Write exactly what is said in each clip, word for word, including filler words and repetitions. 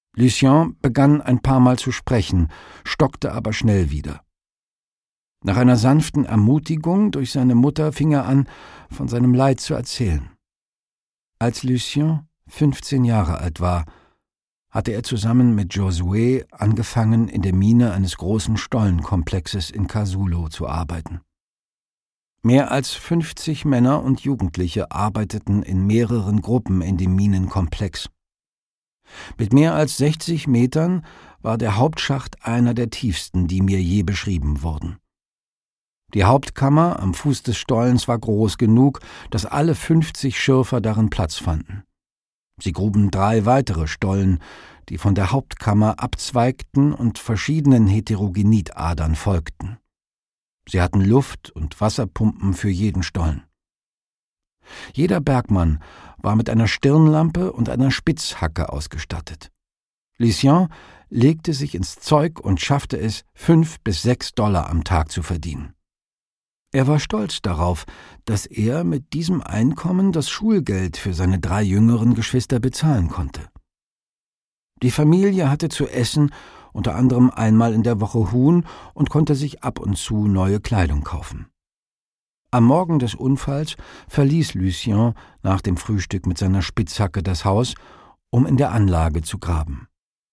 Lucien begann ein paar Mal zu sprechen, stockte aber schnell wieder. Nach einer sanften Ermutigung durch seine Mutter fing er an, von seinem Leid zu erzählen. Als Lucien fünfzehn Jahre alt war, hatte er zusammen mit Josué angefangen, in der Mine eines großen Stollenkomplexes in Kasulo zu arbeiten. Mehr als fünfzig Männer und Jugendliche arbeiteten in mehreren Gruppen in dem Minenkomplex. Mit mehr als sechzig Metern war der Hauptschacht einer der tiefsten, die mir je beschrieben wurden. Die Hauptkammer am Fuß des Stollens war groß genug, dass alle fünfzig Schürfer darin Platz fanden. Sie gruben drei weitere Stollen, die von der Hauptkammer abzweigten und verschiedenen Heterogenitadern folgten. Sie hatten Luft- und Wasserpumpen für jeden Stollen. Jeder Bergmann war mit einer Stirnlampe und einer Spitzhacke ausgestattet. Lucien legte sich ins Zeug und schaffte es, fünf bis sechs Dollar am Tag zu verdienen. Er war stolz darauf, dass er mit diesem Einkommen das Schulgeld für seine drei jüngeren Geschwister bezahlen konnte. Die Familie hatte zu essen, unter anderem einmal in der Woche Huhn, und konnte sich ab und zu neue Kleidung kaufen. Am Morgen des Unfalls verließ Lucien nach dem Frühstück mit seiner Spitzhacke das Haus, um in der Anlage zu graben.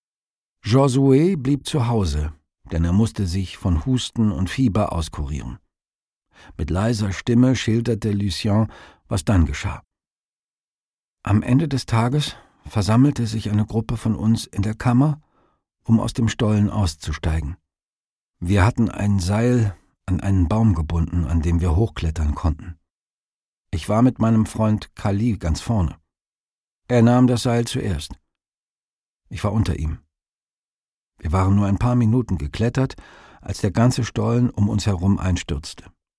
Josué blieb zu Hause, denn er musste sich von Husten und Fieber auskurieren. Mit leiser Stimme schilderte Lucien, was dann geschah. Am Ende des Tages versammelte sich eine Gruppe von uns in der Kammer, um aus dem Stollen auszusteigen. Wir hatten ein Seil an einen Baum gebunden, an dem wir hochklettern konnten. Ich war mit meinem Freund Kali ganz vorne. Er nahm das Seil zuerst. Ich war unter ihm. Wir waren nur ein paar Minuten geklettert, als der ganze Stollen um uns herum einstürzte.